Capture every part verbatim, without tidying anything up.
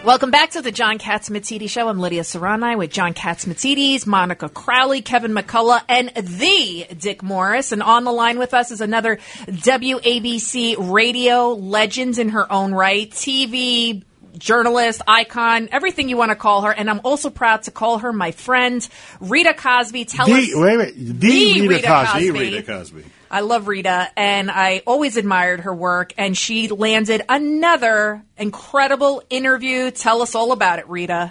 Welcome back to the John Catsimatidis Show. I'm Lydia Serrani with John Catsimatidis, Monica Crowley, Kevin McCullough, and the Dick Morris. And on the line with us is another W A B C radio legend in her own right, T V journalist, icon, everything you want to call her. And I'm also proud to call her my friend, Rita Cosby. Tell the, us. Wait, wait. The, the Rita, Rita Cosby. Cosby. The Rita Cosby. I love Rita, and I always admired her work, and she landed another incredible interview. Tell us all about it, Rita.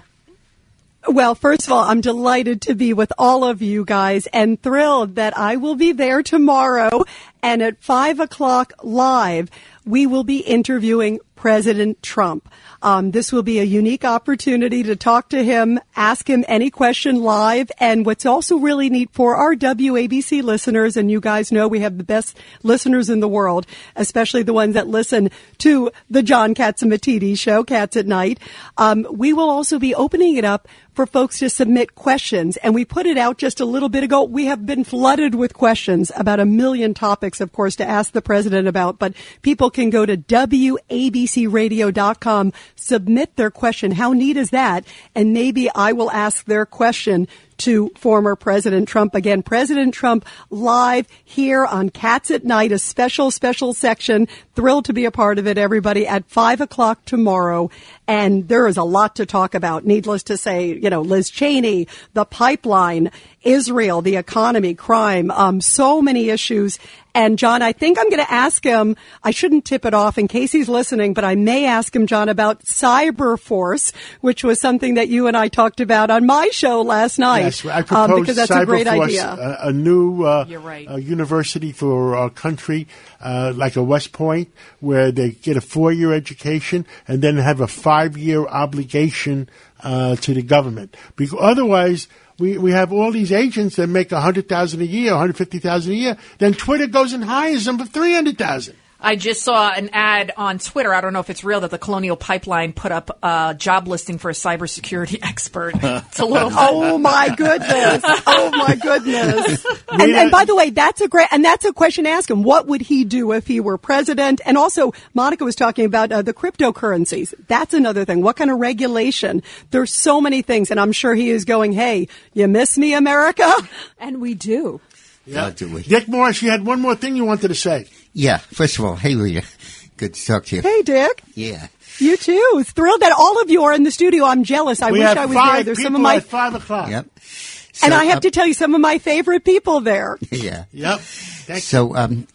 Well, first of all, I'm delighted to be with all of you guys and thrilled that I will be there tomorrow. And at five o'clock live, we will be interviewing President Trump. Um, this will be a unique opportunity to talk to him, ask him any question live. And what's also really neat for our W A B C listeners, and you guys know we have the best listeners in the world, especially the ones that listen to the John Catsimatidis Show, Cats at Night. Um, we will also be opening it up for folks to submit questions. And we put it out just a little bit ago. We have been flooded with questions, about a million topics, of course, to ask the president about. But people can go to W A B C radio dot com, submit their question. How neat is that? And maybe I will ask their question to former President Trump. Again, President Trump live here on Cats at Night, a special, special section. Thrilled to be a part of it, everybody, at five o'clock tomorrow. And there is a lot to talk about. Needless to say, you know, Liz Cheney, the pipeline, Israel, the economy, crime, um, so many issues. And John, I think I'm going to ask him, I shouldn't tip it off in case he's listening, but I may ask him, John, about Cyberforce, which was something that you and I talked about on my show last night. Yes, I proposed um, because that's Cyberforce, a great idea. A, a new uh, You're right. uh, university for our country, uh, like a West Point, where they get a four-year education and then have a five-year obligation uh, to the government. Because otherwise, we, we have all these agents that make one hundred thousand dollars a year, one hundred fifty thousand dollars a year. Then Twitter goes and hires them for three hundred thousand dollars. I just saw an ad on Twitter. I don't know if it's real that the Colonial Pipeline put up a job listing for a cybersecurity expert. It's a little. Oh my goodness! Oh my goodness! And, and by the way, that's a great and that's a question to ask him. What would he do if he were president? And also, Monica was talking about uh, the cryptocurrencies. That's another thing. What kind of regulation? There's so many things, and I'm sure he is going, "Hey, you miss me, America?" And we do. Yeah. Dick Morris, you had one more thing you wanted to say. Yeah. First of all, hey, Rita. Good to talk to you. Hey, Dick. Yeah. You too. Thrilled that all of you are in the studio. I'm jealous. I we wish have I was five there. There's people some of my at five o'clock. Yep. So, and I have um, to tell you some of my favorite people there. Yeah. Yep. Thank so, um,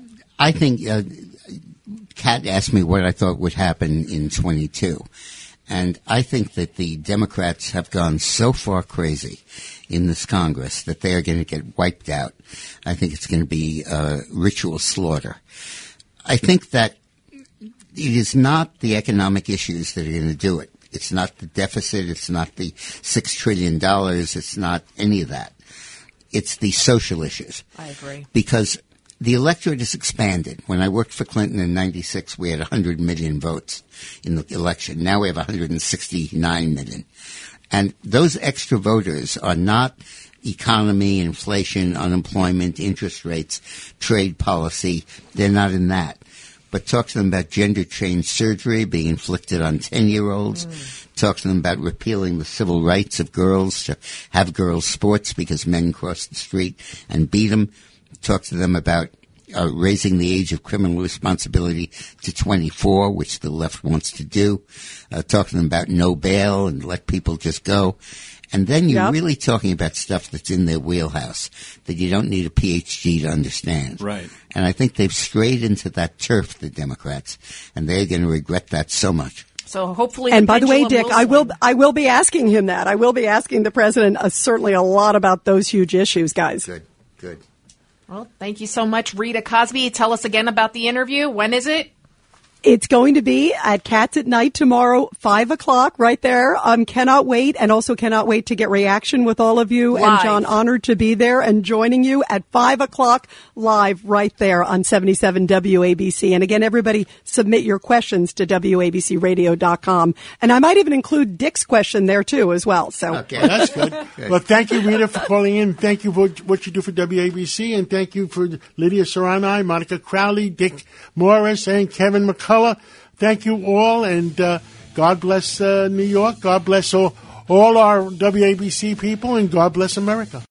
I think uh, Kat asked me what I thought would happen in twenty-two. And I think that the Democrats have gone so far crazy in this Congress that they are going to get wiped out. I think it's going to be uh, ritual slaughter. I think that it is not the economic issues that are going to do it. It's not the deficit. It's not the six trillion dollars. It's not any of that. It's the social issues. I agree. Because the electorate has expanded. When I worked for Clinton in ninety-six, we had one hundred million votes in the election. Now we have one hundred sixty-nine million. And those extra voters are not economy, inflation, unemployment, interest rates, trade policy. They're not in that. But talk to them about gender change surgery being inflicted on ten-year-olds. Mm. Talk to them about repealing the civil rights of girls to have girls' sports because men cross the street and beat them. Talk to them about uh, raising the age of criminal responsibility to twenty-four, which the left wants to do. Uh, talk to them about no bail and let people just go. And then you're yep. really talking about stuff that's in their wheelhouse that you don't need a P H D to understand. Right. And I think they've strayed into that turf, the Democrats, and they're going to regret that so much. So hopefully, and the by the way, Dick, will I will swing. I will be asking him that. I will be asking the president uh, certainly a lot about those huge issues, guys. Good, good. Well, thank you so much, Rita Cosby. Tell us again about the interview. When is it? It's going to be at Cats at Night tomorrow, five o'clock, right there. Um, cannot wait, and also cannot wait to get reaction with all of you. Live. And John, honored to be there and joining you at five o'clock live right there on seventy-seven W A B C. And again, everybody submit your questions to W A B C radio dot com. And I might even include Dick's question there too as well. So Okay. That's good. Good. Well, thank you, Rita, for calling in. Thank you for what you do for W A B C, and thank you for Lydia Serrani, Monica Crowley, Dick Morris, and Kevin McCullough. Thank you all, and uh, God bless uh, New York. God bless all, all our W A B C people, and God bless America.